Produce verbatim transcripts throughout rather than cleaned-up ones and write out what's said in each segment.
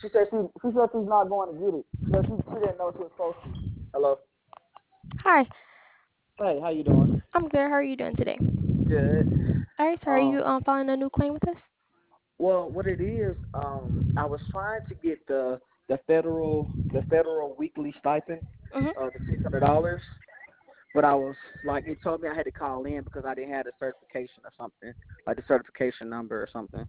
She said she she said she's not going to get it. She said she, she didn't know she was supposed to. Hello. Hi, Hey, how you doing? I'm good. How are you doing today? Good. All right, so are Um, you um filing a new claim with us? well, what it is, um, I was trying to get the the federal the federal weekly stipend, Mhm. uh, the six hundred dollars, but I was like, it told me I had to call in because I didn't have the certification or something, like the certification number or something.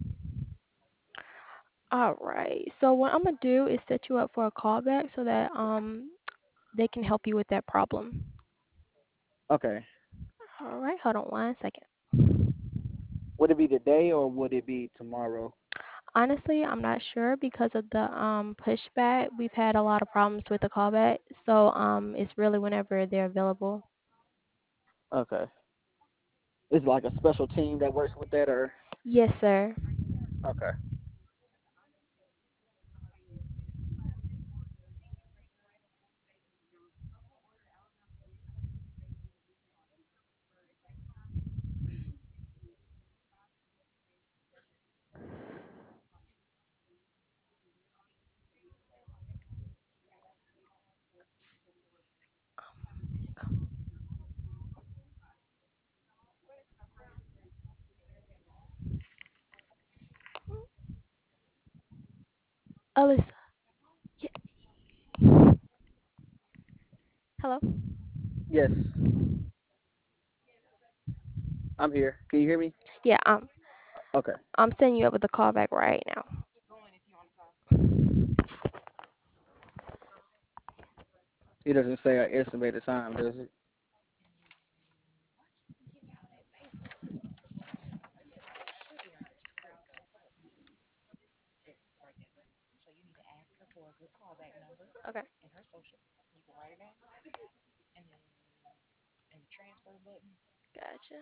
All right. So what I'm gonna do is set you up for a callback so that um they can help you with that problem. Okay. All right. Hold on one second. Would it be today or would it be tomorrow? Honestly, I'm not sure because of the um pushback. We've had a lot of problems with the callback, so um it's really whenever they're available. Okay. Is it like a special team that works with that or? Yes, sir. Okay. Alyssa. Yeah. Hello. Yes, I'm here. Can you hear me? Yeah. Um, Okay. I'm setting you up with a callback right now. It doesn't say an estimated time, does it? Okay. Gotcha.